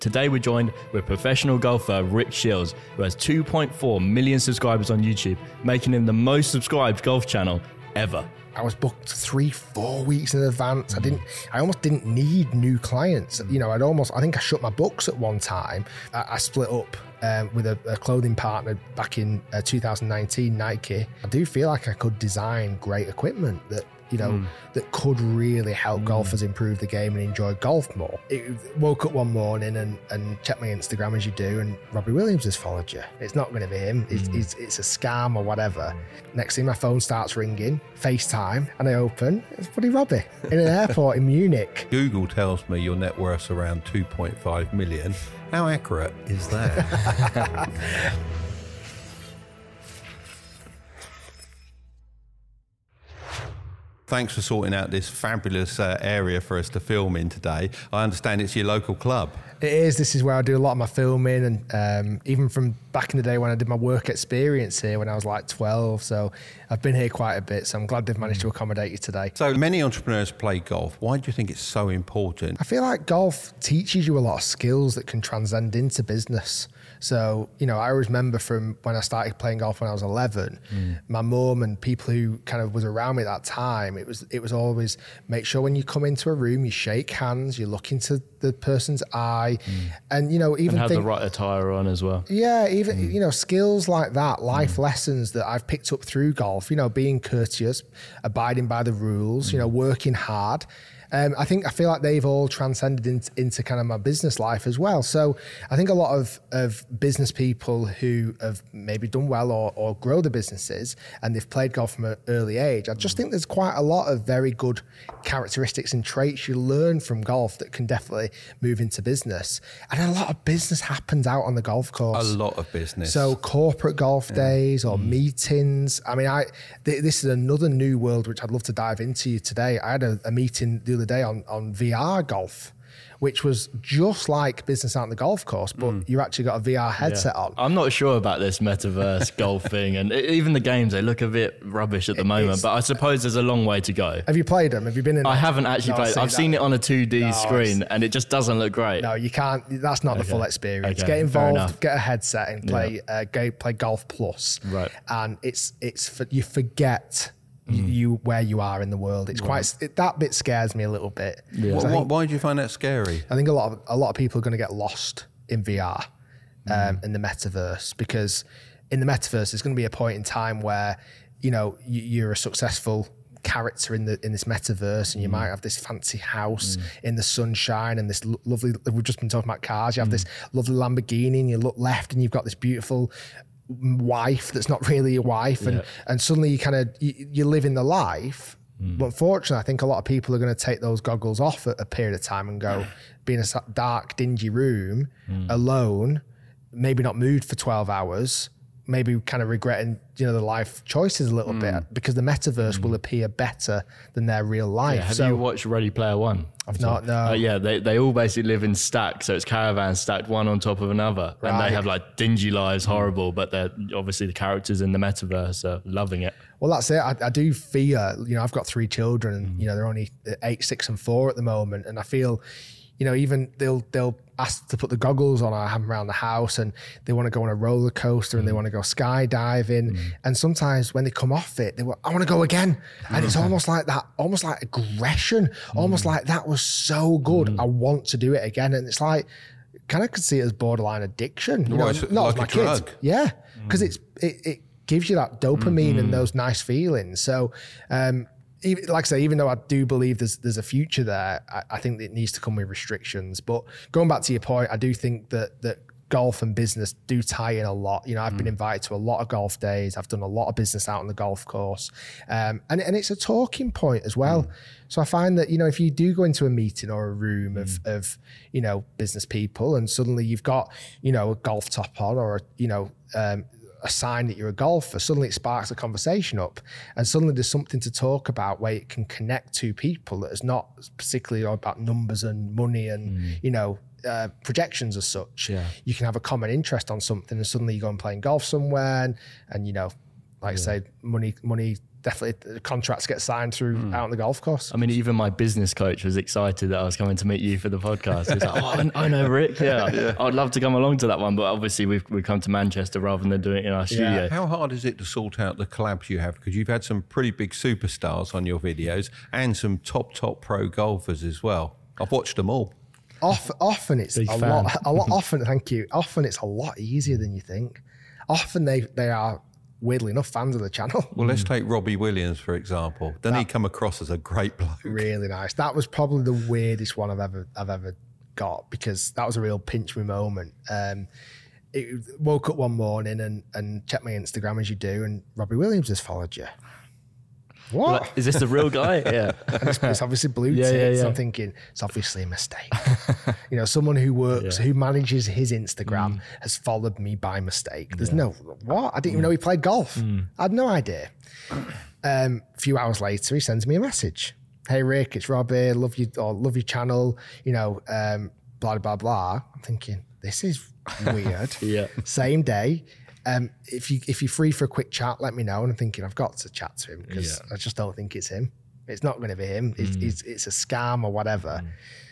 Today we're joined with professional golfer Rick Shields, who has 2.4 million subscribers on YouTube, making him the most subscribed golf channel ever. I was booked 3-4 weeks in advance. I almost didn't need new clients. You know, I think I shut my books at one time. I split up with a clothing partner back in 2019, Nike. I do feel like I could design great equipment that, you know, that could really help golfers improve the game and enjoy golf more. Woke up one morning and checked my Instagram as you do, and Robbie Williams has followed you. It's not going to be him. It's a scam or whatever. Next thing, my phone starts ringing, FaceTime, and I open. It's bloody Robbie in an airport in Munich. Google tells me your net worth's around 2.5 million. How accurate is that? Thanks for sorting out this fabulous area for us to film in today. I understand it's your local club. It is. This is where I do a lot of my filming, and even from back in the day when I did my work experience here when I was like 12. So I've been here quite a bit. So I'm glad they've managed to accommodate you today. So many entrepreneurs play golf. Why do you think it's so important? I feel like golf teaches you a lot of skills that can transcend into business. So, you know, I always remember from when I started playing golf when I was 11, my mum and people who kind of was around me at that time, it was always make sure when you come into a room, you shake hands, you look into the person's eye, and, you know, even have the right attire on as well. Yeah, even, you know, skills like that, life lessons that I've picked up through golf, you know, being courteous, abiding by the rules, you know, working hard. I feel like they've all transcended into kind of my business life as well. So I think a lot of business people who have maybe done well or grow the businesses and they've played golf from an early age, I just think there's quite a lot of very good characteristics and traits you learn from golf that can definitely move into business. And a lot of business happens out on the golf course. A lot of business. So corporate golf days or meetings. I mean, this is another new world which I'd love to dive into today. I had a meeting the other day on VR golf, which was just like business out on the golf course, but you actually got a VR headset on. I'm not sure about this metaverse golf thing, and even the games, they look a bit rubbish at the moment, but I suppose there's a long way to go. Have you played them? Have you been in? I haven't actually played. I've seen it on a 2D screen, and it just doesn't look great. No, you can't. That's not the full experience. Okay, Get involved, get a headset, and play Golf Plus. Right. And you forget where you are in the world. It's that bit scares me a little bit. Yeah. Why do you find that scary? I think a lot of people are going to get lost in VR, in the metaverse, because in the metaverse there's going to be a point in time where, you know, you're a successful character in this metaverse, and you might have this fancy house in the sunshine and this lovely. We've just been talking about cars. You have this lovely Lamborghini, and you look left, and you've got this beautiful wife that's not really your wife, and suddenly you live in the life. But unfortunately, I think a lot of people are going to take those goggles off at a period of time and go, be in a dark, dingy room, alone, maybe not moved for 12 hours, maybe kind of regretting, you know, the life choices a little bit, because the metaverse will appear better than their real life. Yeah, have you watched Ready Player One? I've not, no. Yeah, they all basically live in stacks, so it's caravans stacked one on top of another, and they have like dingy lives, horrible, but they're obviously the characters in the metaverse are loving it. Well, that's it. I do fear, you know, I've got 3 children, and, you know, they're only 8, 6 and 4 at the moment, and I feel, you know, even they'll ask to put the goggles on, I have them around the house, and they want to go on a roller coaster and they want to go skydiving. And sometimes when they come off it, they I want to go again. And it's almost like that, almost like aggression, almost like that was so good. I want to do it again. And it's like, kind of could see it as borderline addiction. You know, it's not like as my a kids. drug. Yeah, because it gives you that dopamine and those nice feelings. So, like I say, even though I do believe there's a future there, I think it needs to come with restrictions. But going back to your point, I do think that golf and business do tie in a lot. You know, I've been invited to a lot of golf days. I've done a lot of business out on the golf course. And it's a talking point as well. So I find that, you know, if you do go into a meeting or a room of, you know, business people, and suddenly you've got, you know, a golf top on, or, you know, a sign that you're a golfer, suddenly it sparks a conversation up, and suddenly there's something to talk about where it can connect two people that is not particularly about numbers and money and, you know, projections as such. You can have a common interest on something, and suddenly you go and playing golf somewhere, and you know, like I say, money definitely contracts get signed through out on the golf course. I mean, even my business coach was excited that I was coming to meet you for the podcast. He's like, oh, I know Rick. Yeah. I'd love to come along to that one, but obviously we've come to Manchester rather than doing it in our studio. How hard is it to sort out the collabs you have? Because you've had some pretty big superstars on your videos and some top pro golfers as well. I've watched them all. Often it's a lot. Often, thank you. Often it's a lot easier than you think. Often they are, weirdly enough, fans of the channel. Well, let's take Robbie Williams, for example. Doesn't he come across as a great bloke? Really nice. That was probably the weirdest one I've ever got, because that was a real pinch me moment. Woke up one morning and checked my Instagram, as you do, and Robbie Williams has followed you. What? Like, is this the real guy? Yeah. It's obviously blue ticks. I'm thinking it's obviously a mistake. Someone who works, who manages his Instagram has followed me by mistake. There's no, what? I didn't even know he played golf. I had no idea. A few hours later, he sends me a message. Hey, Rick, it's Robbie. Love your channel. Blah, blah, blah. I'm thinking, this is weird. Same day. If you're free for a quick chat, let me know. And I'm thinking, I've got to chat to him, because I just don't think it's him. It's not going to be him. It's a scam or whatever.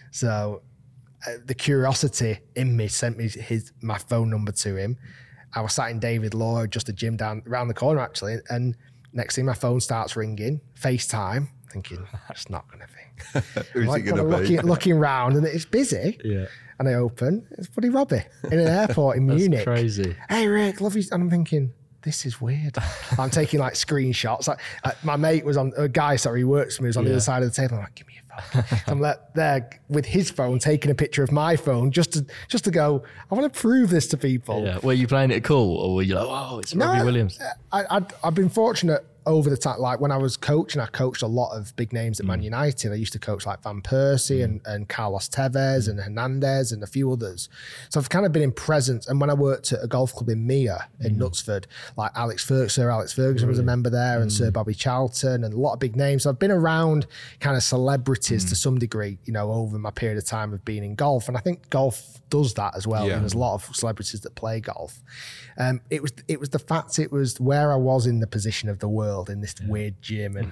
So the curiosity in me sent me my phone number to him. I was sat in David Law, just a gym around the corner actually, and next thing my phone starts ringing, FaceTime, thinking, it's not going to be. Who's it going to be? Looking around, and it's busy. Yeah. And I open, it's bloody Robbie in an airport in Munich. Crazy. Hey, Rick, love you. And I'm thinking, this is weird. I'm taking like screenshots. My mate was he works for me, was on the other side of the table. I'm like, give me your phone. I'm there with his phone, taking a picture of my phone just to go, I want to prove this to people. Yeah. Were you playing it cool, or were you like, oh, it's Robbie Williams? I've been fortunate over the time. Like when I was coaching, I coached a lot of big names at Man United. I used to coach like Van Persie and Carlos Tevez and Hernandez and a few others. So I've kind of been in presence. And when I worked at a golf club in Mia in Knutsford, like Sir Alex Ferguson was a member there, and Sir Bobby Charlton, and a lot of big names. So I've been around kind of celebrities to some degree, over my period of time of being in golf. And I think golf does that as well. And there's a lot of celebrities that play golf. It was the fact it was where I was in the position of the world in this weird gym, and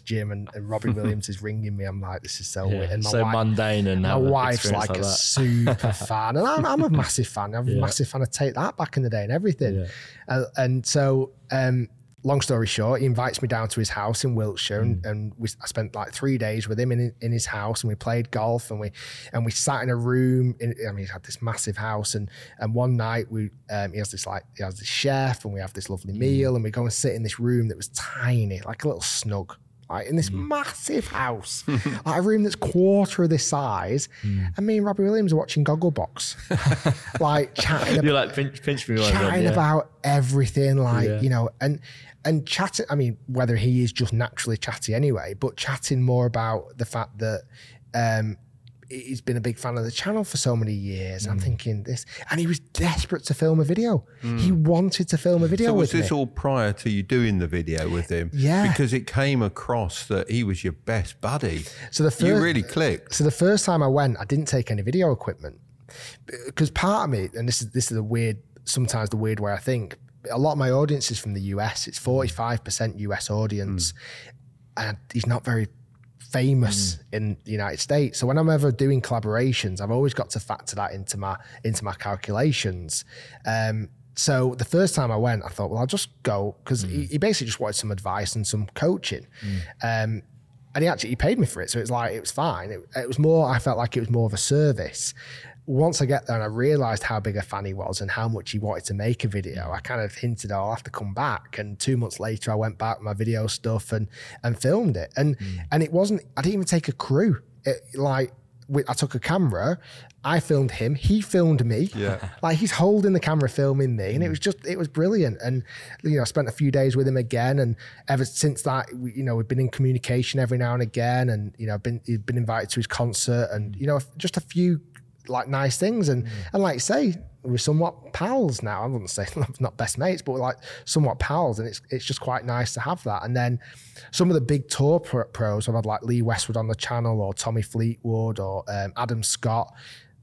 Robbie Williams is ringing me. I'm like, this is so weird. And so mundane, and my wife's like a super fan, and I'm a massive fan. I'm a massive fan of Take That back in the day and everything. And so long story short, he invites me down to his house in Wiltshire, and I spent like 3 days with him in his house, and we played golf, and we sat in a room. He had this massive house, and one night he has this chef, and we have this lovely meal, and we go and sit in this room that was tiny, like a little snug, like in this massive house, like a room that's quarter of this size. And me and Robbie Williams are watching Gogglebox, like chatting. You're like pinch me, chatting about everything, like and chatting. I mean, whether he is just naturally chatty anyway, but chatting more about the fact that he's been a big fan of the channel for so many years. I'm thinking this, and he was desperate to film a video. He wanted to film a video with me. Was this all prior to you doing the video with him? Yeah. Because it came across that he was your best buddy. So you really clicked. So the first time I went, I didn't take any video equipment, because part of me, and this is sometimes the weird way I think, a lot of my audience is from the US. It's 45% US audience, and he's not very famous in the United States. So when I'm ever doing collaborations, I've always got to factor that into my calculations. So the first time I went, I thought, well, I'll just go, because he basically just wanted some advice and some coaching. And he paid me for it. So it was fine. It was more, I felt like it was more of a service. Once I get there and I realised how big a fan he was and how much he wanted to make a video, I kind of hinted, I'll have to come back. And 2 months later, I went back with my video stuff and filmed it. And it wasn't, I didn't even take a crew. I took a camera, I filmed him, he filmed me. Yeah. Like he's holding the camera filming me. And it was brilliant. And, I spent a few days with him again. And ever since that, we've been in communication every now and again. And, he'd been invited to his concert and, just a few like nice things. And like you say, we're somewhat pals now. I wouldn't say not best mates, but we're like somewhat pals. And it's just quite nice to have that. And then some of the big tour pros, I've had like Lee Westwood on the channel, or Tommy Fleetwood, or Adam Scott.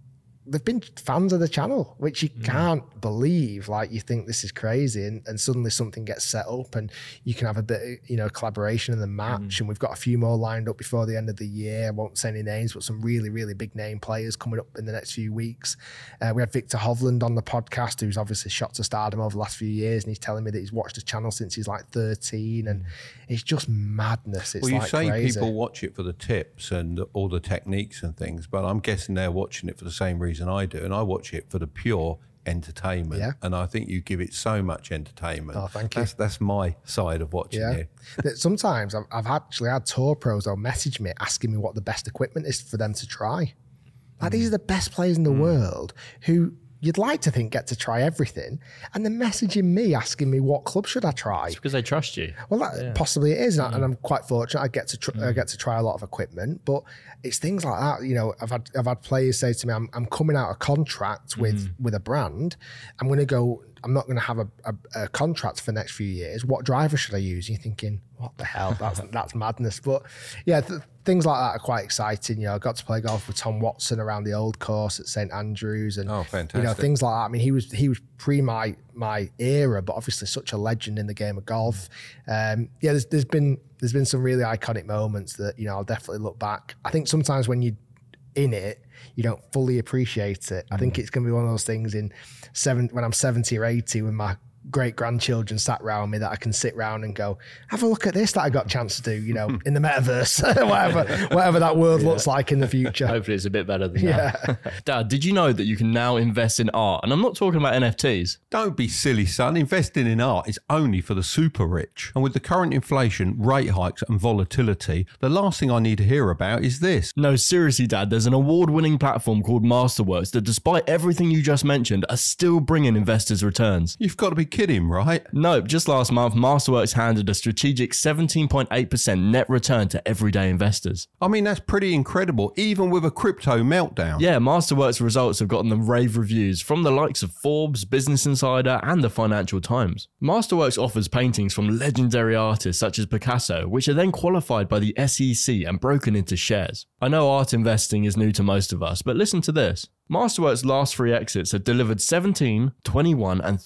they've been fans of the channel, which you can't believe. Like, you think this is crazy, and suddenly something gets set up and you can have a bit of, collaboration in the match. And we've got a few more lined up before the end of the year. I won't say any names, but some really, really big name players coming up in the next few weeks. We had Victor Hovland on the podcast, who's obviously shot to stardom over the last few years, and he's telling me that he's watched the channel since he's like 13, and it's just madness. It's you like say crazy. People watch it for the tips and all the techniques and things, but I'm guessing they're watching it for the same reason I do, and I watch it for the pure entertainment. Yeah. And I think you give it so much entertainment. Oh, thank you. That's my side of watching you. Sometimes I've actually had tour pros or message me asking me what the best equipment is for them to try. Like, these are the best players in the world who you'd like to think get to try everything, and they're messaging me asking me what club should I try. It's because they trust you. Well, possibly it is, and I'm quite fortunate. I get to try a lot of equipment, but it's things like that. I've had players say to me, "I'm coming out of contract with a brand. I'm going to go. I'm not going to have a contract for the next few years. What driver should I use?" And you're thinking, "What the hell? That's madness." But yeah. Things like that are quite exciting. I got to play golf with Tom Watson around the old course at St Andrews, and fantastic. Things like that. I mean, he was pre my era, but obviously such a legend in the game of golf. There's been some really iconic moments that I'll definitely look back. I think sometimes when you're in it, you don't fully appreciate it. I think it's going to be one of those things when I'm 70 or 80 with my great grandchildren sat around me that I can sit around and go, have a look at this that I got a chance to do, in the metaverse, whatever that world looks like in the future. Hopefully it's a bit better than that. Dad, did you know that you can now invest in art? And I'm not talking about NFTs. Don't be silly, son. Investing in art is only for the super rich. And with the current inflation, rate hikes and volatility, the last thing I need to hear about is this. No, seriously, Dad, there's an award-winning platform called Masterworks that, despite everything you just mentioned, are still bringing investors returns. You've got to be kidding, right? No, just last month, Masterworks handed a strategic 17.8% net return to everyday investors. I mean, that's pretty incredible, even with a crypto meltdown. Yeah, Masterworks results have gotten them rave reviews from the likes of Forbes, Business Insider, and the Financial Times. Masterworks offers paintings from legendary artists such as Picasso, which are then qualified by the SEC and broken into shares. I know art investing is new to most of us, but listen to this. Masterworks' last 3 exits have delivered 17, 21, and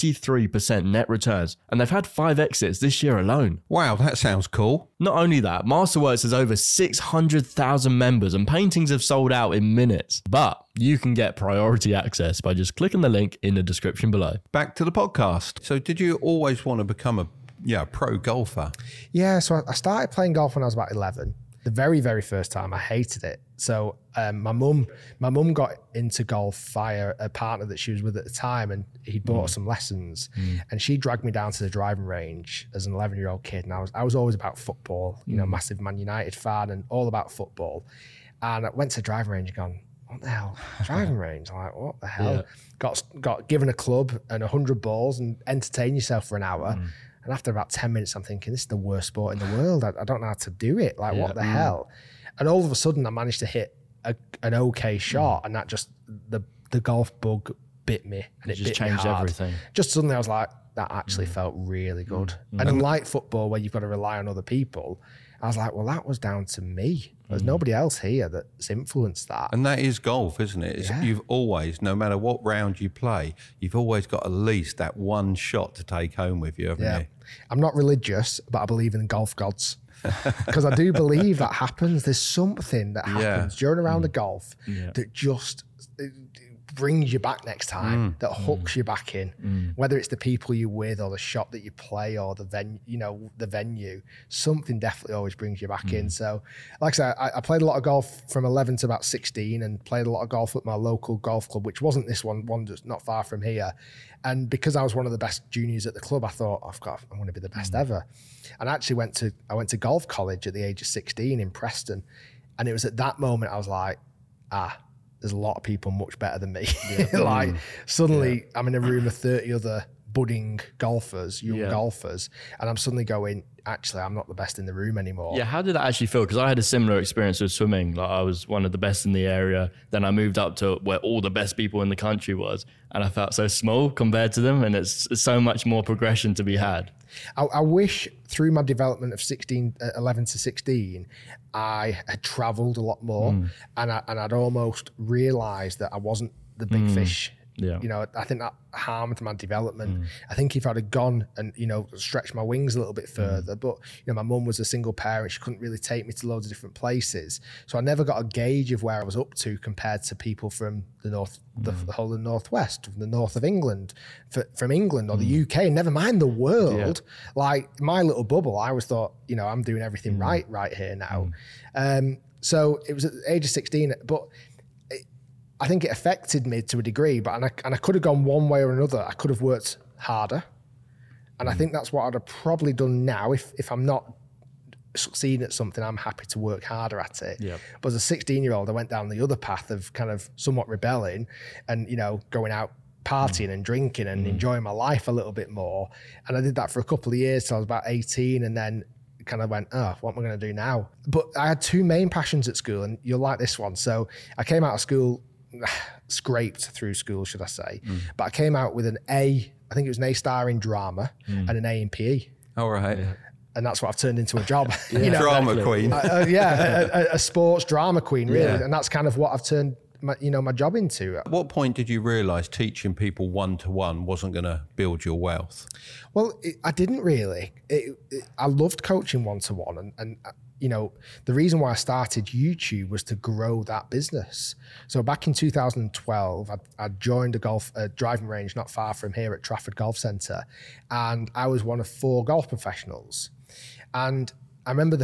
33% net returns, and they've had 5 exits this year alone. Wow, that sounds cool. Not only that, Masterworks has over 600,000 members and paintings have sold out in minutes. But you can get priority access by just clicking the link in the description below. Back to the podcast. So did you always want to become a pro golfer? Yeah, so I started playing golf when I was about 11. The very, very first time, I hated it. So my mum got into golf via a partner that she was with at the time, and he'd bought her some lessons. And she dragged me down to the driving range as an 11-year-old kid. And I was always about football, massive Man United fan and all about football. And I went to the driving range and gone, what the hell? Driving range? I'm like, what the hell? Yeah. Got given a club and 100 balls and entertain yourself for an hour. And after about 10 minutes, I'm thinking, this is the worst sport in the world. I don't know how to do it. Like, what the hell? And all of a sudden, I managed to hit an okay shot, and that just, the golf bug bit me. And it just changed everything. Just suddenly, I was like, that actually felt really good. And unlike football, where you've got to rely on other people, I was like, well, that was down to me. There's nobody else here that's influenced that. And that is golf, isn't it? You've always, no matter what round you play, you've always got at least that one shot to take home with you, haven't you? I'm not religious, but I believe in golf gods. Because I do believe that happens. There's something that happens during a round of golf that just brings you back next time, that hooks you back in, whether it's the people you're with or the shot that you play or the venue, something definitely always brings you back in. So like I said, I played a lot of golf from 11 to about 16 and played a lot of golf at my local golf club, which wasn't this one just not far from here. And because I was one of the best juniors at the club, I thought, I'm going to be the best ever. And I actually went to golf college at the age of 16 in Preston. And it was at that moment I was like, there's a lot of people much better than me. Suddenly I'm in a room of 30 other budding golfers, young Yeah. golfers, and I'm suddenly going, actually, I'm not the best in the room anymore. Yeah, how did that actually feel? Because I had a similar experience with swimming. Like I was one of the best in the area. Then I moved up to where all the best people in the country was, and I felt so small compared to them. And it's so much more progression to be had. I wish through my development of 11 to 16, I had traveled a lot more, and I'd almost realized that I wasn't the big fish. Yeah. You know, I think that harmed my development. I think if I'd have gone and, you know, stretched my wings a little bit further, but, you know, my mum was a single parent. She couldn't really take me to loads of different places. So I never got a gauge of where I was up to compared to people from the north, the whole of the northwest, from the north of England, from England or the UK, never mind the world. Like my little bubble, I always thought, you know, I'm doing everything right here now. So it was at the age of 16, but I think it affected me to a degree, but and I could have gone one way or another. I could have worked harder, and I think that's what I'd have probably done now. If I'm not succeeding at something, I'm happy to work harder at it. Yep. But as a 16-year-old, I went down the other path of kind of somewhat rebelling, and you know, going out partying and drinking and enjoying my life a little bit more. And I did that for a couple of years till I was about 18, and then kind of went, oh, what am I going to do now? But I had two main passions at school, and you'll like this one. So I came out of school. Scraped through school, should I say. But I came out with an A, I think it was an A star in drama and an A in PE. All right. And that's what I've turned into a job. You know, Drama queen. a sports drama queen, really. Yeah. And that's kind of what I've turned my job into. At what point did you realise teaching people one-to-one wasn't going to build your wealth? Well, I didn't really. I loved coaching one-to-one, and you know, the reason why I started YouTube was to grow that business. So back in 2012, I joined a driving range not far from here at Trafford Golf Centre, and I was one of 4 golf professionals. And I remember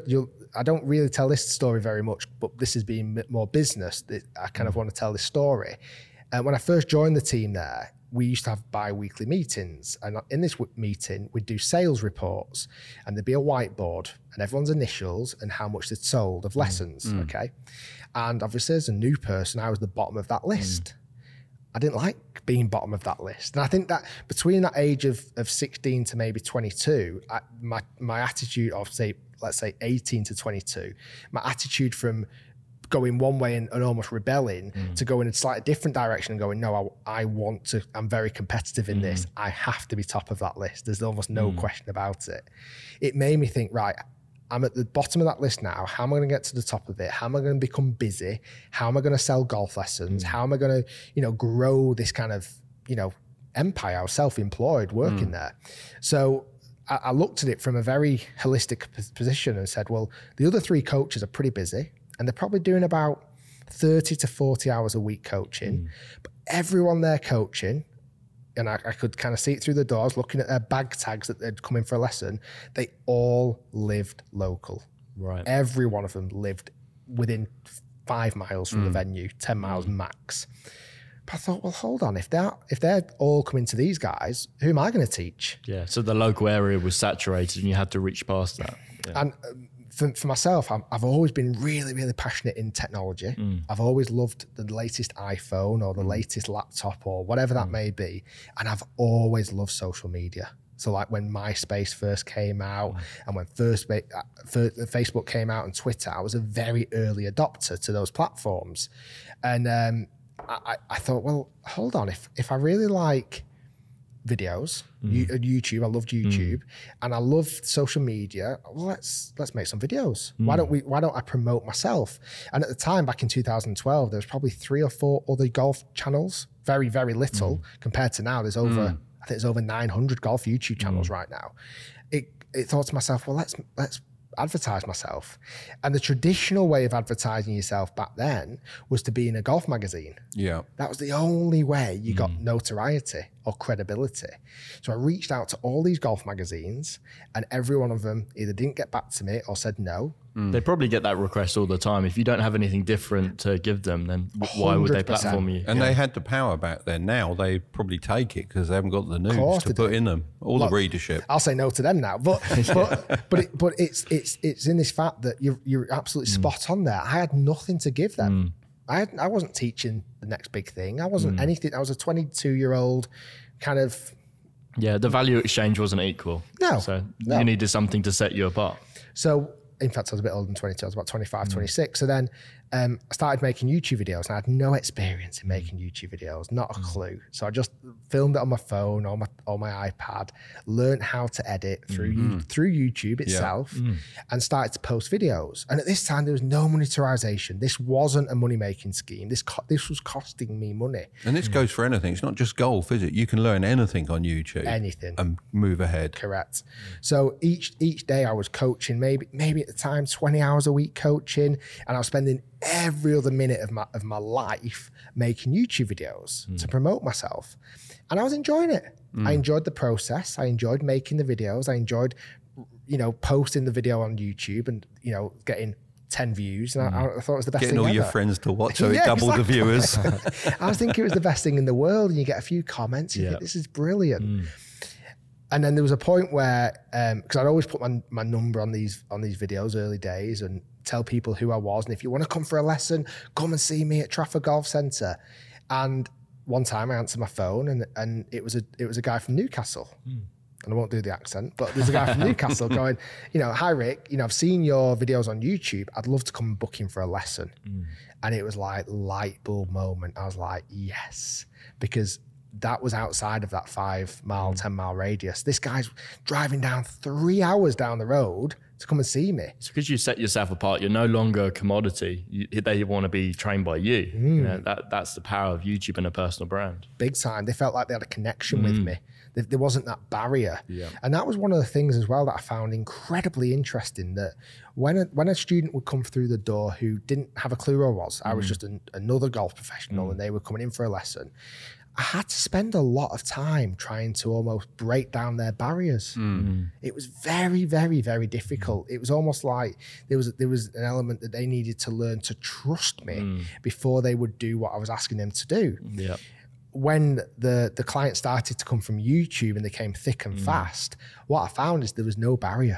I don't really tell this story very much, but this has been more business. I kind of want to tell this story. When I first joined the team there, we used to have bi-weekly meetings, and in this meeting we'd do sales reports, and there'd be a whiteboard and everyone's initials and how much they'd sold of lessons. Okay, and obviously as a new person, I was the bottom of that list. I didn't like being bottom of that list, and I think that between that age of 16 to maybe 22, my attitude of let's say 18 to 22, my attitude from going one way and almost rebelling to go in a slightly different direction and going, no, I'm very competitive in this. I have to be top of that list. There's almost no question about it. It made me think, right, I'm at the bottom of that list now. How am I going to get to the top of it? How am I going to become busy? How am I going to sell golf lessons? How am I going to, grow this kind of, empire? I was self-employed working there. So I looked at it from a very holistic position and said, well, the other 3 coaches are pretty busy, and they're probably doing about 30 to 40 hours a week coaching. But everyone they're coaching, and I could kind of see it through the doors, looking at their bag tags that they'd come in for a lesson, they all lived local. Right. Every one of them lived within 5 miles from the venue, 10 miles max. But I thought, well, hold on. If they're all coming to these guys, who am I going to teach? Yeah. So the local area was saturated and you had to reach past that. Yeah. And for myself, I've always been really, really passionate in technology. I've always loved the latest iPhone or the latest laptop or whatever that may be. And I've always loved social media. So like when MySpace first came out and when Facebook came out and Twitter, I was a very early adopter to those platforms. And I thought, well, hold on. If I really like videos, YouTube, I loved YouTube, and I loved social media. Well, let's make some videos. Why don't I promote myself? And at the time, back in 2012, there was probably 3 or 4 other golf channels. Very, very little compared to now. There's over, I think there's over 900 golf YouTube channels right now. It thought to myself, well, let's advertise myself. And the traditional way of advertising yourself back then was to be in a golf magazine. Yeah. That was the only way you got notoriety or credibility. So I reached out to all these golf magazines, and every one of them either didn't get back to me or said no. They probably get that request all the time. If you don't have anything different to give them, then why would they 100%. platform you? And they had the power back then. Now they probably take it because they haven't got the news to put in them, all the readership. I'll say no to them now, but it's in this fact that you're absolutely spot on there. I had nothing to give them. I wasn't teaching the next big thing. I wasn't anything. I was a 22-year-old kind of Yeah, the value exchange wasn't equal. No, So no. you needed something to set you apart. So, in fact, I was a bit older than 22. I was about 25, 26. So then I started making YouTube videos, and I had no experience in making YouTube videos, not a clue. So I just filmed it on my phone or my iPad, learned how to edit through YouTube itself, and started to post videos. And at this time, there was no monetization. This wasn't a money-making scheme. This was costing me money. And this goes for anything. It's not just golf, is it? You can learn anything on YouTube. Anything. And move ahead. Correct. So each day I was coaching, maybe at the time 20 hours a week coaching, and I was spending every other minute of my life making YouTube videos to promote myself. And I was enjoying it. I enjoyed the process. I enjoyed making the videos. I enjoyed, posting the video on YouTube and, getting 10 views. And I thought it was the best Getting thing all your ever. friends to watch so Yeah, it doubled the exactly. viewers. I was thinking it was the best thing in the world, and you get a few comments. You think, this is brilliant. And then there was a point where, because I'd always put my number on these videos early days and tell people who I was. And if you want to come for a lesson, come and see me at Trafford Golf Centre. And one time I answered my phone and it was a guy from Newcastle. And I won't do the accent, but there's a guy from Newcastle going, hi Rick, I've seen your videos on YouTube. I'd love to come and book in for a lesson. And it was like light bulb moment. I was like, yes, because that was outside of that 5 mile, 10 mile radius. This guy's driving down 3 hours down the road to come and see me. It's because you set yourself apart. You're no longer a commodity. They want to be trained by you. That's the power of YouTube and a personal brand. Big time. They felt like they had a connection with me. There wasn't that barrier. Yeah. And that was one of the things as well that I found incredibly interesting, that when a student would come through the door who didn't have a clue who I was, I was just another golf professional and they were coming in for a lesson, I had to spend a lot of time trying to almost break down their barriers. It was very, very, very difficult. It was almost like there was an element that they needed to learn to trust me before they would do what I was asking them to do. Yeah. When the client started to come from YouTube and they came thick and fast, what I found is there was no barrier.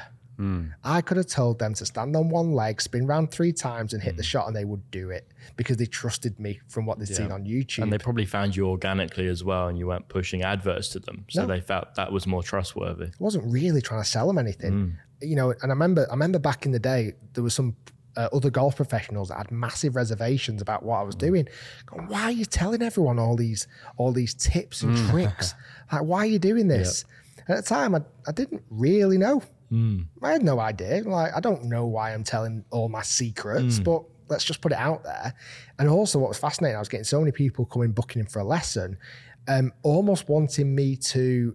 I could have told them to stand on one leg, spin round 3 times and hit the shot, and they would do it because they trusted me from what they'd seen on YouTube. And they probably found you organically as well, and you weren't pushing adverts to them. So they felt that was more trustworthy. I wasn't really trying to sell them anything. And I remember back in the day, there was some other golf professionals that had massive reservations about what I was doing. Going, why are you telling everyone all these tips and tricks? Like, why are you doing this? And at the time, I didn't really know. I had no idea. Like, I don't know why I'm telling all my secrets, but let's just put it out there. And also what was fascinating, I was getting so many people coming, booking in for a lesson, almost wanting me to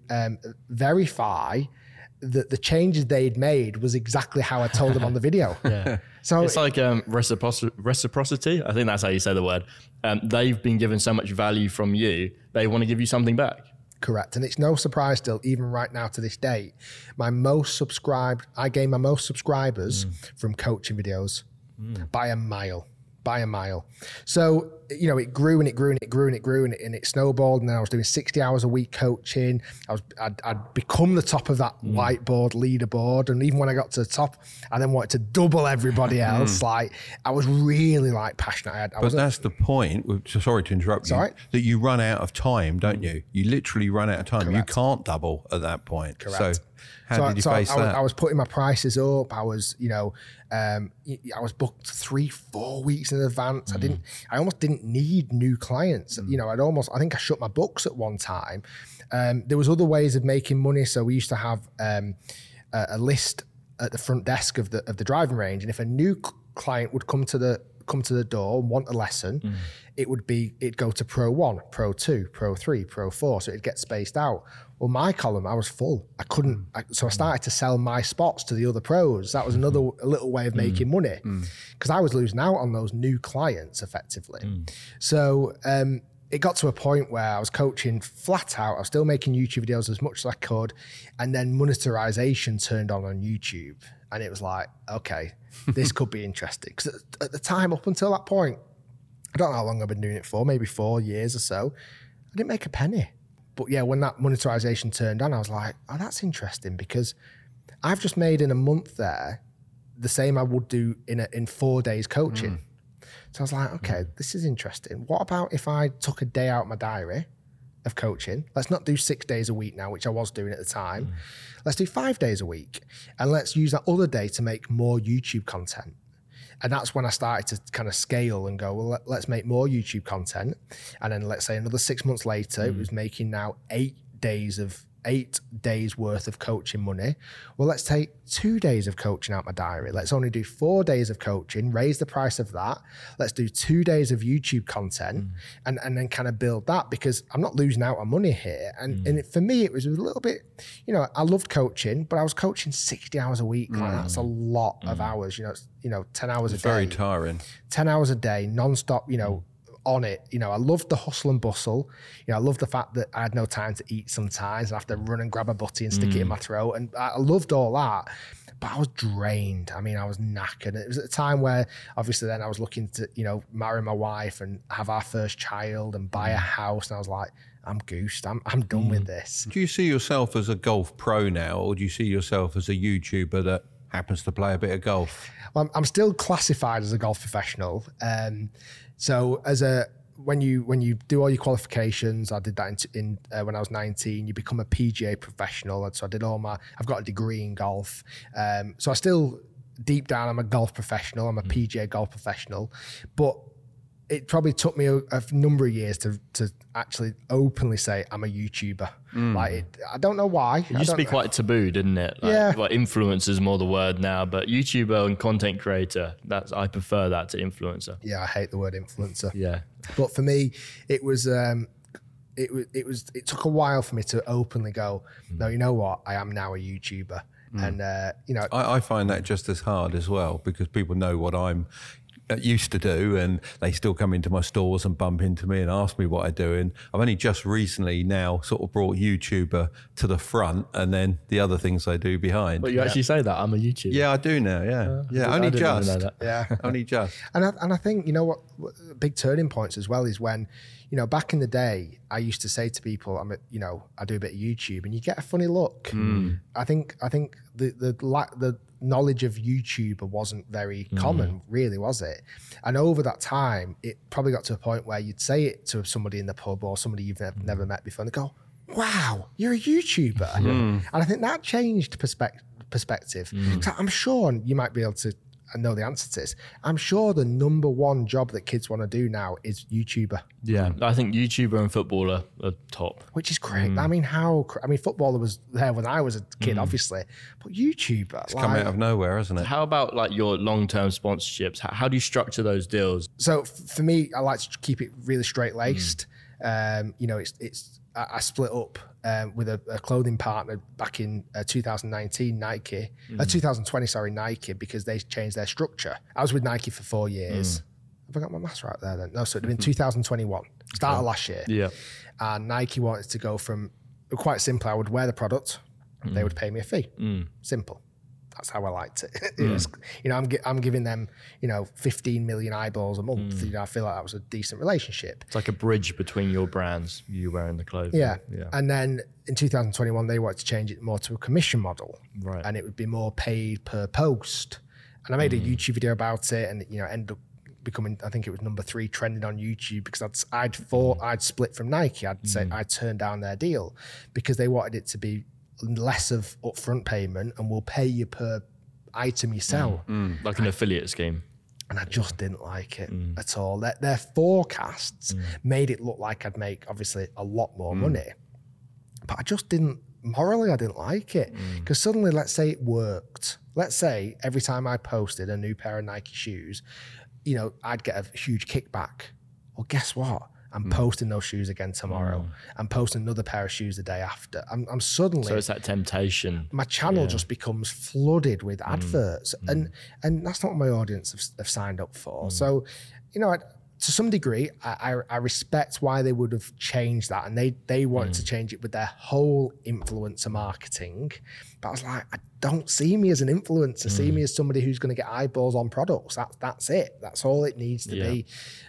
verify that the changes they'd made was exactly how I told them on the video. So It's like reciprocity. I think that's how you say the word. They've been given so much value from you, they want to give you something back. correct. And it's no surprise still, even right now to this date, I gained my most subscribers from coaching videos by a mile. So, it grew and it grew and it grew and it grew and it snowballed. And then I was doing 60 hours a week coaching. I'd become the top of that whiteboard leaderboard. And even when I got to the top, I then wanted to double everybody else. Like, I was really passionate. But that's the point. Sorry to interrupt you. Right. That you run out of time, don't you? You literally run out of time. Correct. You can't double at that point. Correct. So how did you face that? I was putting my prices up. I was, I was booked 3-4 weeks in advance. I almost didn't need new clients. I think I shut my books at one time. There was other ways of making money. So we used to have a list at the front desk of the driving range. And if a new client would come to the door and want a lesson, it'd go to Pro 1, Pro 2, Pro 3, Pro 4. So it'd get spaced out. Well, my column, I was full. I couldn't. So I started to sell my spots to the other pros. That was a little way of making money because I was losing out on those new clients effectively. So it got to a point where I was coaching flat out. I was still making YouTube videos as much as I could. And then monetization turned on YouTube. And it was like, okay, this could be interesting. Because at the time, up until that point, I don't know how long I've been doing it for, maybe 4 years or so, I didn't make a penny. But yeah, when that monetization turned on, I was like, oh, that's interesting because I've just made in a month there the same I would do in 4 days coaching. So I was like, okay, this is interesting. What about if I took a day out of my diary of coaching. Let's not do 6 days a week now, which I was doing at the time. Let's do 5 days a week. And let's use that other day to make more YouTube content. And that's when I started to kind of scale and go, well, let's make more YouTube content. And then let's say another 6 months later, it was making now 8 days worth of coaching money. Well, let's take 2 days of coaching out my diary. Let's only do 4 days of coaching, raise the price of that. Let's do 2 days of YouTube content and then kind of build that, because I'm not losing out on money here. And for me, it was a little bit, I loved coaching, but I was coaching 60 hours a week. Like, that's a lot of hours, 10 hours a day. Very tiring. 10 hours a day, nonstop, on it. I loved the hustle and bustle. I loved the fact that I had no time to eat sometimes. I have to run and grab a butty and stick it in my throat. And I loved all that, but I was drained. I mean, I was knackered. It was at a time where obviously then I was looking to, marry my wife and have our first child and buy a house. And I was like, I'm goosed. I'm done with this. Do you see yourself as a golf pro now, or do you see yourself as a YouTuber that happens to play a bit of golf? Well, I'm still classified as a golf professional. So when you do all your qualifications, I did that in when I was 19. You become a PGA professional, and so I did I've got a degree in golf. So I still deep down I'm a golf professional. I'm a PGA golf professional, but it probably took me a number of years to actually openly say I'm a YouTuber. I don't know why. It used to be quite taboo, didn't it? Like influencer is more the word now, but YouTuber and content creator, I prefer that to influencer. Yeah, I hate the word influencer. Yeah. But for me, it took a while for me to openly go, no, you know what? I am now a YouTuber. And, I find that just as hard as well, because people know what I'm used to do, and they still come into my stores and bump into me and ask me what I do. And I've only just recently now sort of brought YouTuber to the front, and then the other things I do behind. But you actually say that I'm a YouTuber. Yeah, I do now. Yeah, only just. Know that. Yeah, only just. And I think what big turning points as well is when, back in the day, I used to say to people, I do a bit of YouTube, and you get a funny look. I think the knowledge of YouTuber wasn't very common, really, was it? And over that time, it probably got to a point where you'd say it to somebody in the pub or somebody you've never met before, and they go, wow, you're a YouTuber. And I think that changed perspective. So I'm sure you might be able to know the answer to this. I'm sure the number one job that kids want to do now is YouTuber. Yeah, I think YouTuber and footballer are top. Which is great. I mean, footballer was there when I was a kid, obviously, but YouTuber. It's come out of nowhere, hasn't it? How about like your long-term sponsorships? How do you structure those deals? So for me, I like to keep it really straight-laced. I split up with a clothing partner back in 2019, 2020, Nike, because they changed their structure. I was with Nike for 4 years. Have I got my maths right there then? No, so it'd been 2021, start of last year. Yeah. And Nike wanted to go from, quite simply, I would wear the product, they would pay me a fee. Simple. That's how I liked it. It was, I'm giving them, 15 million eyeballs a month. I feel like that was a decent relationship. It's like a bridge between your brands, you wearing the clothes. Yeah. And then in 2021, they wanted to change it more to a commission model. Right. And it would be more paid per post. And I made a YouTube video about it, and ended up becoming, I think it was number 3 trending on YouTube, because I'd split from Nike. I'd turned down their deal because they wanted it to be less of upfront payment and we'll pay you per item you sell. Like an affiliate scheme. And I just didn't like it at all. Their forecasts made it look like I'd make, obviously, a lot more money. But I just didn't like it. Because suddenly, let's say it worked. Let's say every time I posted a new pair of Nike shoes, I'd get a huge kickback. Well, guess what? I'm posting those shoes again tomorrow. I'm posting another pair of shoes the day after. I'm suddenly... So it's that temptation. My channel just becomes flooded with adverts. And that's not what my audience have signed up for. So, to some degree, I respect why they would have changed that. And they wanted to change it with their whole influencer marketing. But I was like, I don't see me as an influencer. See me as somebody who's going to get eyeballs on products. That's it. That's all it needs to be.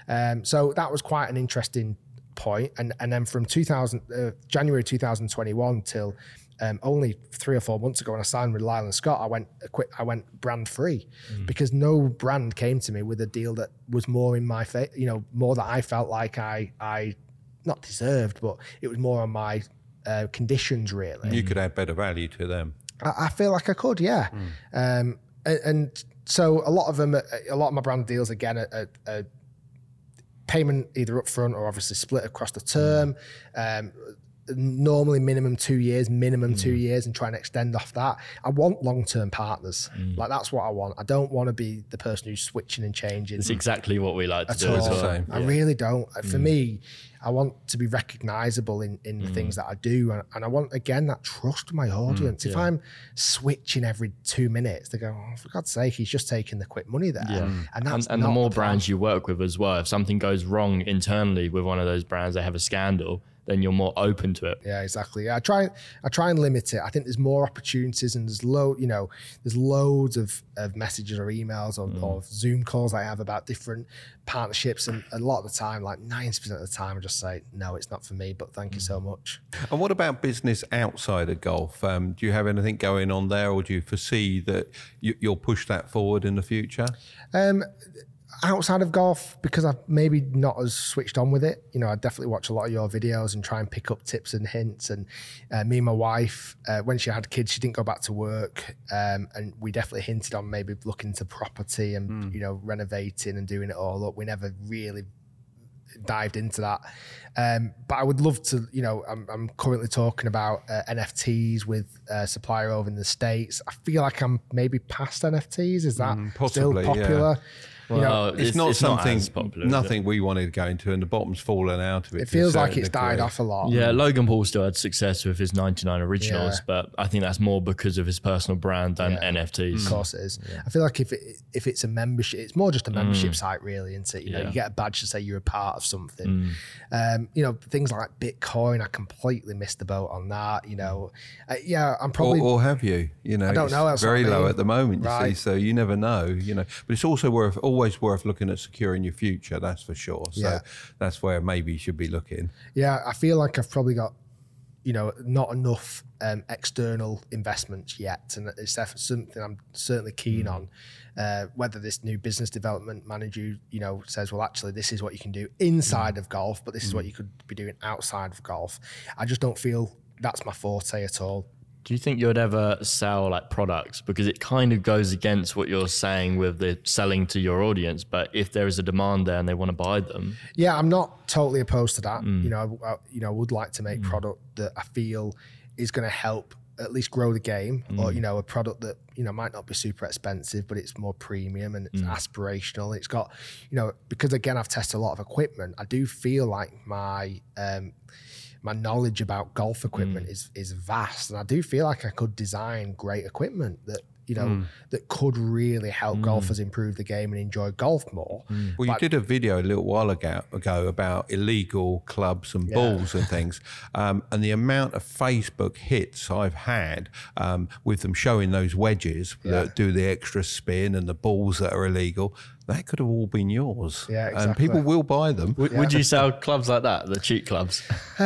So that was quite an interesting point. And then from January 2021 till only 3 or 4 months ago, when I signed with Lyle & Scott, I went brand free because no brand came to me with a deal that was more in my face, more that I felt like I not deserved, but it was more on my conditions really. You could add better value to them. I feel like I could, yeah. And so a lot of my brand deals again are payment either up front or obviously split across the term. Normally minimum 2 years, and try and extend off that. I want long-term partners. Like that's what I want. I don't want to be the person who's switching and changing. It's exactly what we like to do as well. I really don't. For me, I want to be recognizable in the things that I do. And I want, again, that trust with my audience. If I'm switching every 2 minutes, they go, oh, for God's sake, he's just taking the quick money there. And that's and the more brands you work with as well, if something goes wrong internally with one of those brands, they have a scandal, then you're more open to it. Yeah, exactly. Yeah, I try and limit it. I think there's more opportunities, and there's loads of messages or emails or Zoom calls I have about different partnerships, and a lot of the time, like 90% of the time, I just say, no, it's not for me, but thank you so much. And what about business outside of golf? Do you have anything going on there, or do you foresee that you'll push that forward in the future? Outside of golf, because I'm maybe not as switched on with it, I definitely watch a lot of your videos and try and pick up tips and hints. And me and my wife, when she had kids, she didn't go back to work, and we definitely hinted on maybe looking to property and renovating and doing it all up. We never really dived into that, but I would love to. I'm currently talking about NFTs with a supplier over in the States. I feel like I'm maybe past NFTs. Is that possibly, still popular? Yeah. Well, it's not something, nothing we wanted to go into, and the bottom's fallen out of it. It feels like it's died off a lot. Yeah, Logan Paul still had success with his 99 originals, but I think that's more because of his personal brand than NFTs. Of course it is. Yeah. I feel like if it's a membership, it's more just a membership site, really, isn't it? You get a badge to say you're a part of something. Things like Bitcoin, I completely missed the boat on that. I'm probably. Or have you? I don't know. It's very low at the moment, you see, so you never know. But it's also always worth looking at securing your future. That's for sure. So that's where maybe you should be looking. Yeah, I feel like I've probably got, not enough external investments yet, and it's definitely something I'm certainly keen on. Whether this new business development manager, says, well, actually, this is what you can do inside of golf, but this is what you could be doing outside of golf. I just don't feel that's my forte at all. Do you think you'd ever sell like products? Because it kind of goes against what you're saying with the selling to your audience. But if there is a demand there and they want to buy them. Yeah, I'm not totally opposed to that. I would like to make product that I feel is going to help at least grow the game, or, a product that, might not be super expensive, but it's more premium and it's aspirational. It's got, because again, I've tested a lot of equipment. I do feel like my knowledge about golf equipment is vast, and I do feel like I could design great equipment that that could really help golfers improve the game and enjoy golf more. Well, you did a video a little while ago about illegal clubs and balls and things, and the amount of Facebook hits I've had with them showing those wedges that do the extra spin and the balls that are illegal. That could have all been yours. Yeah, exactly. And people will buy them. Would you sell clubs like that, the cheat clubs?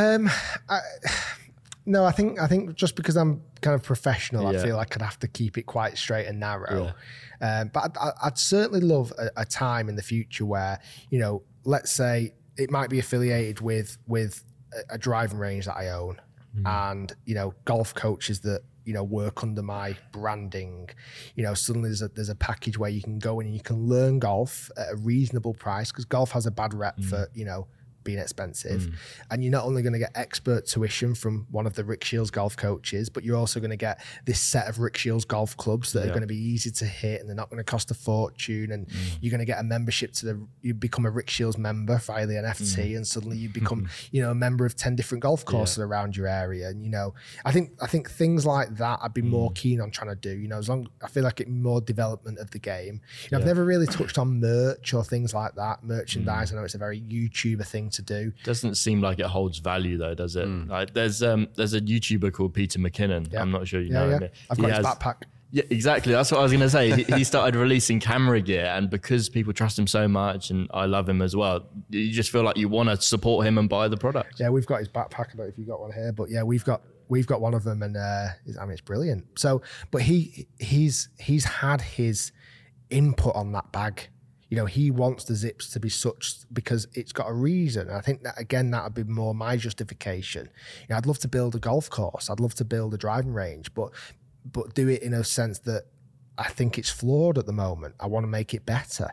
No, I think just because I'm kind of professional, I feel like I'd have to keep it quite straight and narrow. But I'd certainly love a time in the future where, let's say it might be affiliated with a driving range that I own, and golf coaches that work under my branding. Suddenly there's a package where you can go in and you can learn golf at a reasonable price, because golf has a bad rep for being expensive, and you're not only going to get expert tuition from one of the Rick Shields golf coaches, but you're also going to get this set of Rick Shields golf clubs that are going to be easy to hit, and they're not going to cost a fortune, and you're going to get a membership you become a Rick Shields member via the NFT, and suddenly you become a member of 10 different golf courses around your area. And I think things like that I'd be more keen on trying to do, as long I feel like it's more development of the game. I've never really touched on merch or things like that. Merchandise, I know it's a very YouTuber thing to do. Doesn't seem like it holds value though, does it? Like there's a YouTuber called Peter McKinnon. I'm not sure you know him. I've got his backpack. Yeah, exactly. That's what I was going to say. He started releasing camera gear, and because people trust him so much, and I love him as well, you just feel like you want to support him and buy the product. Yeah, we've got his backpack. I don't know if you've got one here, but yeah, we've got one of them, and it's brilliant. So, but he's had his input on that bag. he wants the Zips to be such because it's got a reason. And I think that, again, that would be more my justification. I'd love to build a golf course. I'd love to build a driving range, but do it in a sense that I think it's flawed at the moment. I want to make it better.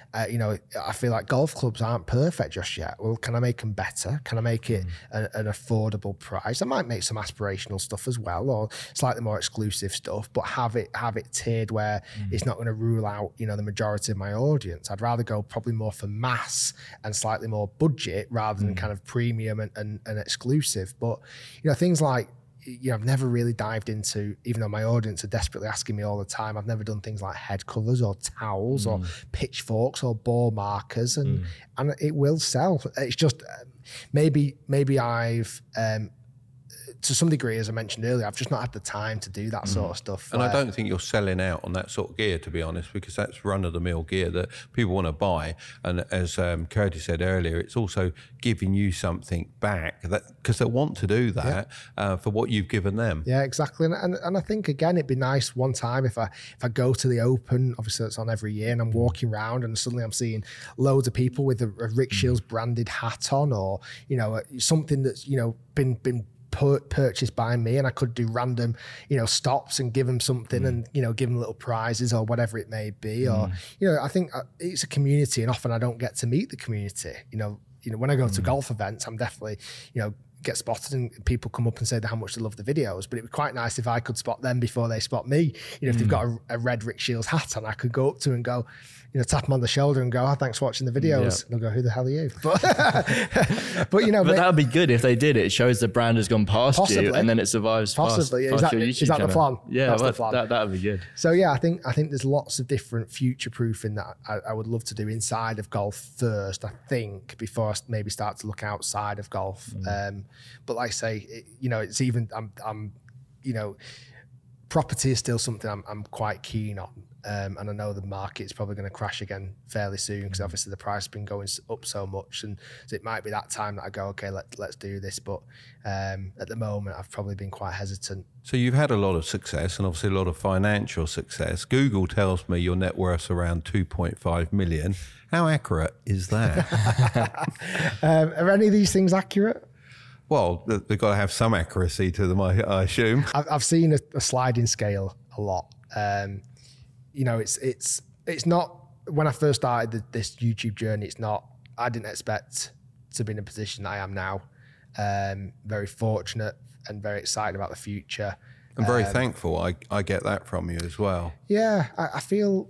I feel like golf clubs aren't perfect just yet. Well, can I make them better? Can I make it an affordable price? I might make some aspirational stuff as well, or slightly more exclusive stuff, but have it tiered where it's not going to rule out, the majority of my audience. I'd rather go probably more for mass and slightly more budget rather than kind of premium and exclusive. But, things like, I've never really dived into, even though my audience are desperately asking me all the time, I've never done things like head covers or towels or pitchforks or ball markers, and it will sell. It's just maybe I've to some degree, as I mentioned earlier, I've just not had the time to do that sort of stuff. And I don't think you're selling out on that sort of gear, to be honest, because that's run-of-the-mill gear that people want to buy. And as Curtis said earlier, it's also giving you something back because they want to do that for what you've given them. Yeah, exactly. And I think, again, it'd be nice one time if I go to the Open, obviously it's on every year, and I'm walking around and suddenly I'm seeing loads of people with a Rick Shields branded hat on, or, something that's, been purchased by me, and I could do random, stops and give them something and, give them little prizes or whatever it may be. Or, I think it's a community, and often I don't get to meet the community. When I go to golf events, I'm definitely, get spotted and people come up and say how much they love the videos, but it'd be quite nice if I could spot them before they spot me. If they've got a red Rick Shields hat on, I could go up to and go, tap them on the shoulder and go, "Oh, thanks for watching the videos." And they'll go, "Who the hell are you?" But that would be good if they did. It shows the brand has gone past you, and then it survives. Possibly, past your YouTube is that channel. the plan? Yeah, that's the plan. That would be good. So yeah, I think there's lots of different future proofing that I would love to do inside of golf first. I think before I maybe start to look outside of golf. But like I say, it's even property is still something I'm quite keen on. And I know the market's probably going to crash again fairly soon because obviously the price has been going up so much, and so it might be that time that I go, okay, let's do this. But at the moment, I've probably been quite hesitant. So you've had a lot of success and obviously a lot of financial success. Google tells me your net worth's around 2.5 million. How accurate is that? Are any of these things accurate? Well, they've got to have some accuracy to them, I assume. I've seen a sliding scale a lot. It's not, when I first started this YouTube journey, I didn't expect to be in a position that I am now. Very fortunate and very excited about the future. I'm very thankful. I get that from you as well. Yeah, I feel,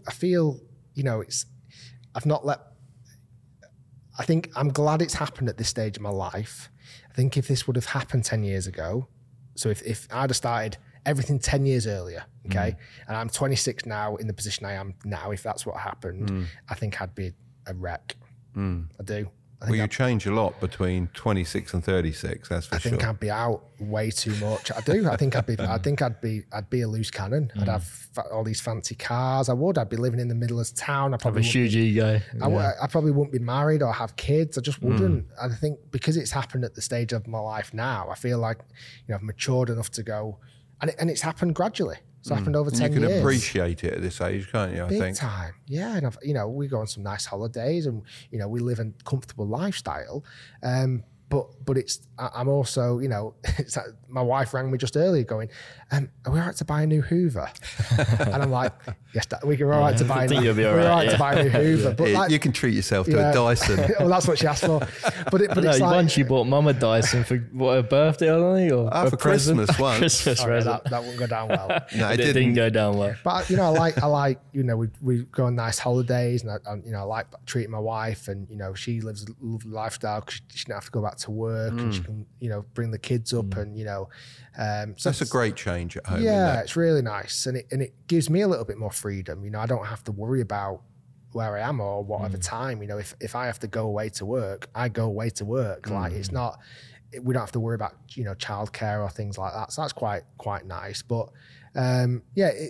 I think I'm glad it's happened at this stage of my life. I think if this would have happened 10 years ago, so if I'd have started everything 10 years earlier, okay, and I'm 26 now in the position I am now, if that's what happened, I think I'd be a wreck. I do. Well, you change a lot between 26 and 36. That's for sure. I think I'd be out way too much. I do. I think I'd be a loose cannon. I'd have all these fancy cars. I'd be living in the middle of town. I probably have a huge ego. I probably wouldn't be married or have kids. I just wouldn't. I think because it's happened at the stage of my life now, I feel like I've matured enough to go, and it's happened gradually. It's happened over 10 years. You can appreciate it at this age, can't you? I think. Big time. Yeah. And we go on some nice holidays and, we live a comfortable lifestyle. But I'm also, it's like my wife rang me just earlier going, are we all right to buy a new Hoover? And I'm like, yes, we're all right to buy a new Hoover. But you can treat yourself to a Dyson. Well, that's what she asked for. But it's like, once she bought Mum a Dyson for her birthday or something, or for Christmas once. Christmas present. That wouldn't go down well. No, it didn't go down well. But I like we go on nice holidays, and I like treating my wife, and she lives a lovely lifestyle because she doesn't have to go back to work, and she can bring the kids up, and so that's a great change at home. Yeah, it's really nice, and it gives me a little bit more freedom. I don't have to worry about where I am or whatever time. If I have to go away to work, I go away to work. Like it's not, we don't have to worry about childcare or things like that. So that's quite nice. But I'm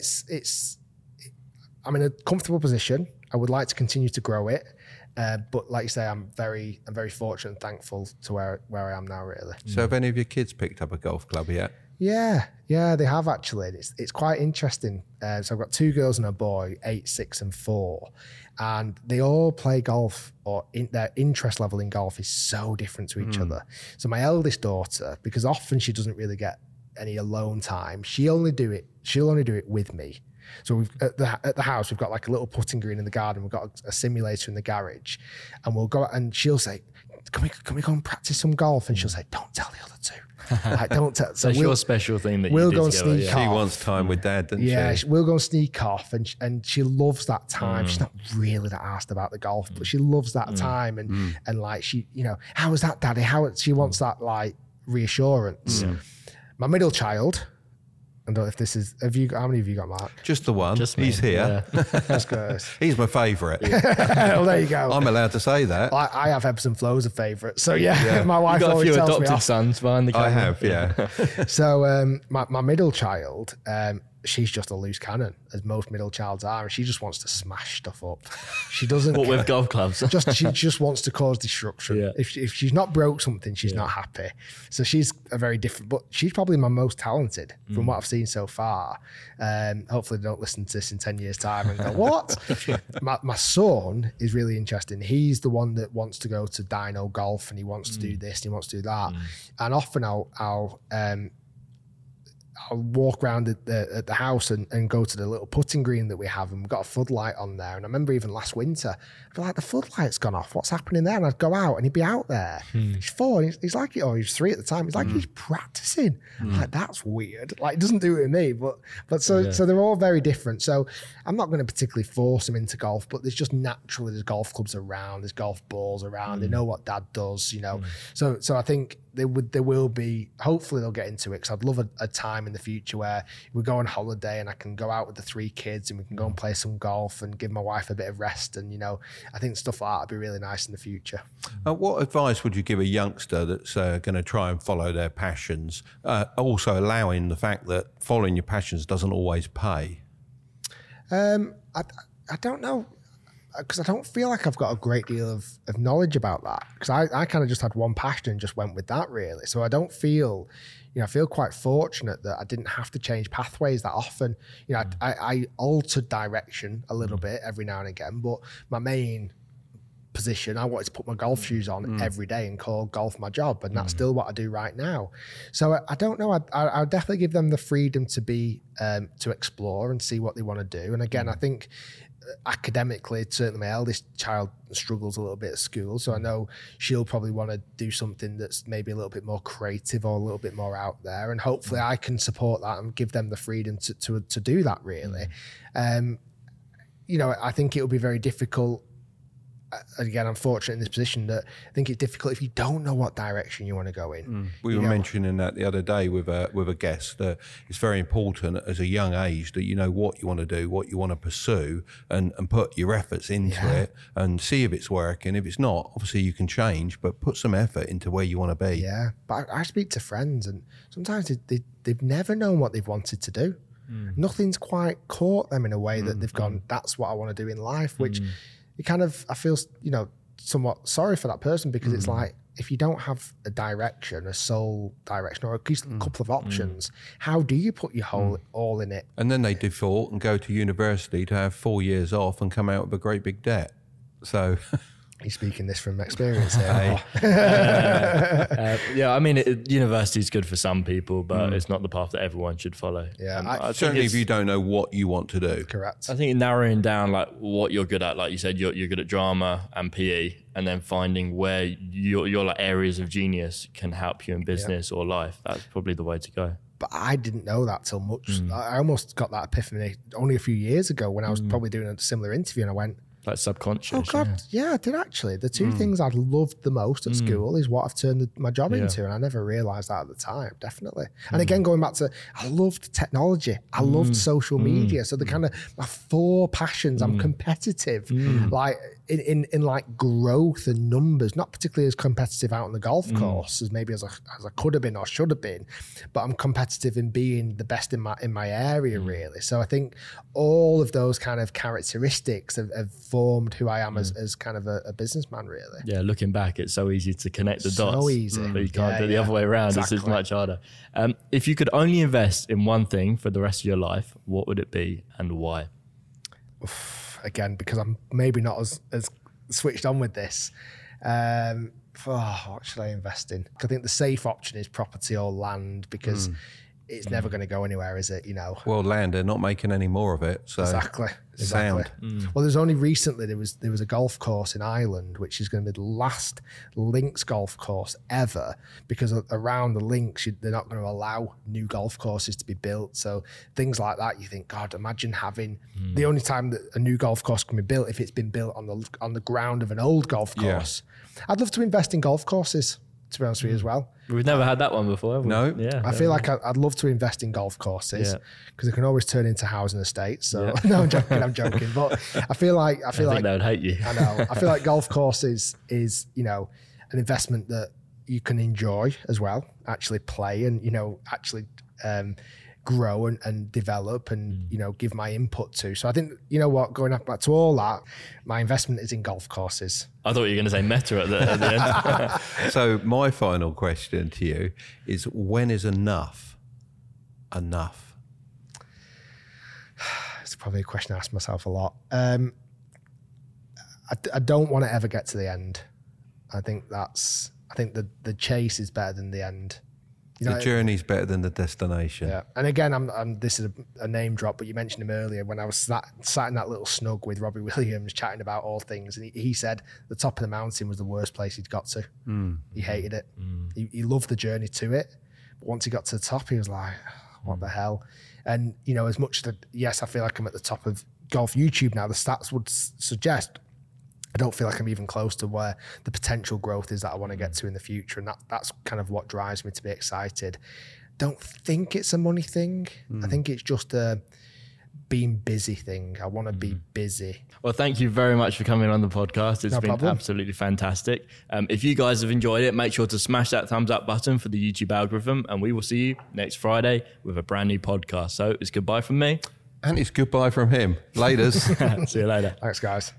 in a comfortable position. I would like to continue to grow it. But like you say, I'm very fortunate and thankful to where I am now, really. So have any of your kids picked up a golf club yet? Yeah, they have actually. It's quite interesting. So I've got 2 girls and a boy, 8, 6, and 4, and they all play golf, or their interest level in golf is so different to each other. So my eldest daughter, because often she doesn't really get any alone time, she'll only do it with me. So we've at the house, we've got like a little putting green in the garden. We've got a simulator in the garage, and we'll go out and she'll say, can we go and practice some golf? And she'll say, don't tell the other 2. Like, don't tell. So your special thing that we'll you go and together, sneak off. She wants time with Dad, doesn't she? Yeah, we'll go and sneak off, and she loves that time. She's not really that asked about the golf, but she loves that time, and like she, how was that, Daddy? She wants that like reassurance. My middle child, I don't know if this is. How many have you got, Mark? Just the one. Just me. He's here. Yeah. That's good. He's my favourite. Well, there you go. I'm allowed to say that. I have ebbs and flows of favourites. So yeah, my wife You got a always few tells me adopted off. sons behind the camera. I have, yeah. So my middle child, she's just a loose cannon, as most middle childs are, and she just wants to smash stuff up. She doesn't. What with golf clubs? She just wants to cause destruction. Yeah. If she's not broke something, she's not happy. So she's a very different, but she's probably my most talented from what I've seen so far. Hopefully they don't listen to this in 10 years time and go, what? my son is really interesting. He's the one that wants to go to Dino Golf, and he wants to do this and he wants to do that. And often I'll walk around at the house and go to the little putting green that we have, and we've got a floodlight on there. And I remember even last winter, I'd be like, the floodlight's gone off. What's happening there? And I'd go out and he'd be out there. He's 4. And he's like, or he's 3 at the time. He's like, he's practicing. I'm like, that's weird. Like, it doesn't do it with me. But so they're all very different. So I'm not going to particularly force them into golf, but there's just naturally, there's golf clubs around, there's golf balls around. They know what Dad does, So I think there will be, hopefully they'll get into it, because I'd love a time in the future where we go on holiday and I can go out with the 3 kids and we can go and play some golf and give my wife a bit of rest. And, I think stuff like that would be really nice in the future. What advice would you give a youngster that's going to try and follow their passions, also allowing the fact that following your passions doesn't always pay? I don't know, because I don't feel like I've got a great deal of knowledge about that, because I kind of just had one passion and just went with that, really. So I don't feel, I feel quite fortunate that I didn't have to change pathways that often. I altered direction a little bit every now and again, but my main position, I wanted to put my golf shoes on every day and call golf my job, and that's still what I do right now. So I don't know. I'll definitely give them the freedom to be to explore and see what they want to do. And again, I think academically, certainly my eldest child struggles a little bit at school, so I know she'll probably want to do something that's maybe a little bit more creative or a little bit more out there, and hopefully I can support that and give them the freedom to do that, really. I think it'll be very difficult. Again, I'm fortunate in this position that I think it's difficult if you don't know what direction you want to go in. We were mentioning that the other day with a guest, that it's very important as a young age that you know what you want to do, what you want to pursue, and put your efforts into it and see if it's working. If it's not, obviously you can change, but put some effort into where you want to be. Yeah, but I speak to friends, and sometimes they've never known what they've wanted to do. Nothing's quite caught them in a way that they've gone, that's what I want to do in life, which... It kind of, I feel, somewhat sorry for that person, because it's like, if you don't have a direction, a sole direction, or at least a couple of options, how do you put your all in it? And then they default and go to university to have 4 years off and come out with a great big debt. So... He's speaking this from experience here. I mean, university is good for some people, but it's not the path that everyone should follow. Yeah, I certainly if you don't know what you want to do. Correct. I think narrowing down like what you're good at, like you said, you're good at drama and PE, and then finding where your like areas of genius can help you in business or life. That's probably the way to go. But I didn't know that till much. I almost got that epiphany only a few years ago when I was probably doing a similar interview, and I went, Like subconscious. oh God, yeah, I did actually. The 2 things I loved the most at school is what I've turned my job into, and I never realised that at the time, definitely. And again, going back to, I loved technology, I loved social media, so the kind of my 4 passions. I'm competitive. Like in like growth and numbers, not particularly as competitive out on the golf course as maybe as I could have been or should have been, but I'm competitive in being the best in my area really. So I think all of those kind of characteristics have formed who I am as kind of a businessman really. Yeah, looking back, it's so easy to connect the dots. So easy. But you can't do it the other way around. Exactly. It's much harder. If you could only invest in one thing for the rest of your life, what would it be and why? Again, because I'm maybe not as switched on with this. What should I invest in? I think the safe option is property or land because it's never going to go anywhere, is it? You know. Well, land, they're not making any more of it. So Exactly. Sound. Well, there's only recently there was a golf course in Ireland, which is going to be the last links golf course ever, because around the links they're not going to allow new golf courses to be built. So things like that, you think, God, imagine having the only time that a new golf course can be built if it's been built on the ground of an old golf course. Yeah. I'd love to invest in golf courses, to be honest with you as well. We've never had that one before, have we? No. Yeah. I feel like I'd love to invest in golf courses because it can always turn into housing estates. So no, I'm joking. But I feel like I think they would hate you. I know. I feel like golf courses is, you know, an investment that you can enjoy as well, actually play and, you know, actually grow and develop and, you know, give my input to. So I think, you know what, going back to all that, my investment is in golf courses. I thought you were going to say meta at the end. So my final question to you is, when is enough? It's probably a question I ask myself a lot. I don't want to ever get to the end. I think the chase is better than the end. You know, the journey's better than the destination. Yeah, and again, I'm this is a name drop, but you mentioned him earlier when I was sat in that little snug with Robbie Williams chatting about all things, and he said the top of the mountain was the worst place he'd got to. He hated it. He loved the journey to it, but once he got to the top, he was like, "What the hell?" And you know, as much as yes, I feel like I'm at the top of golf YouTube now. The stats would suggest I don't feel like I'm even close to where the potential growth is that I want to get to in the future. And that's kind of what drives me to be excited. Don't think it's a money thing. I think it's just a being busy thing. I want to be busy. Well, thank you very much for coming on the podcast. It's been absolutely fantastic. If you guys have enjoyed it, make sure to smash that thumbs up button for the YouTube algorithm. And we will see you next Friday with a brand new podcast. So it's goodbye from me. And it's goodbye from him. Laters. See you later. Thanks, guys.